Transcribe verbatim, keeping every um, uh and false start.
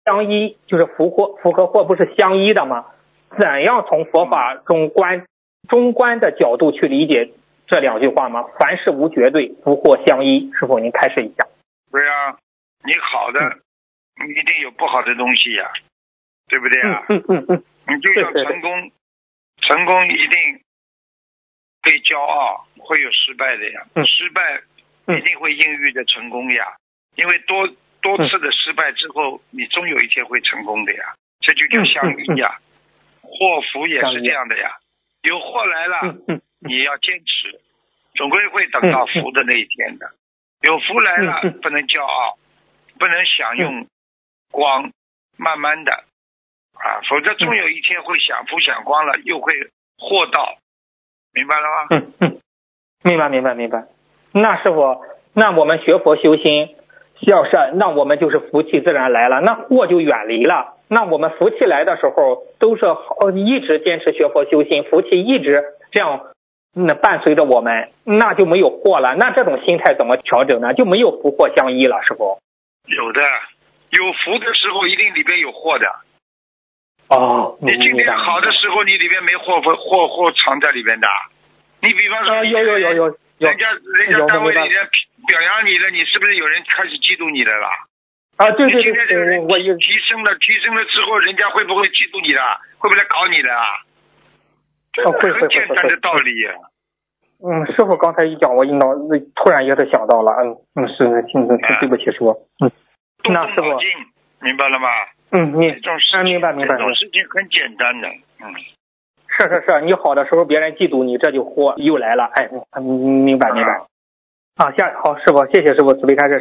相依，就是福祸福和祸不是相依的吗？怎样从佛法中观中观的角度去理解这两句话吗？凡事无绝对，福祸相依。师父您开示一下。 对啊，你好的、嗯、一定有不好的东西呀、啊，对不对啊？ 嗯嗯嗯， 你就像成功，对对对，成功一定会骄傲，会有失败的呀。 嗯、 失败一定会应遇的成功呀，因为多多次的失败之后，你终有一天会成功的呀。这就叫相依呀。 嗯嗯祸福也是这样的呀，有祸来了、 嗯嗯、 你要坚持，总归会等到福的那一天的。有福来了、 嗯、 不能骄傲，不能享用光，慢慢的啊，否则终有一天会享福享光了，又会祸到，明白了吗？ 嗯嗯，明白明白明白。那师父，那我们学佛修心要是那我们就是福气自然来了，那祸就远离了。那我们福气来的时候都是一直坚持学佛修心，福气一直这样那伴随着我们，那就没有祸了。那这种心态怎么调整呢？就没有福祸相依了，师父。 有的，有福的时候一定里边有祸的。 哦， 你今天好的时候，你里边没祸祸祸藏在里边的。你比方说、呃， 有有有有， 人家人家单位里人表扬你了，你是不是有人开始嫉妒你了啦？ 啊，对对对， 现在这个人我提升了，提升了之后，人家会不会嫉妒你了？会不会来搞你了？这是很简单的道理。 嗯，师傅刚才一讲，我一脑子突然也是想到了，嗯嗯，是是是，对不起师傅，嗯，那师傅明白了吗？ 嗯，明这种事情， 明白明白， 这种事情很简单的，嗯， 是是是，你好的时候别人嫉妒你，这就祸又来了，哎，明白明白。啊，下好师傅，谢谢师傅慈悲开示。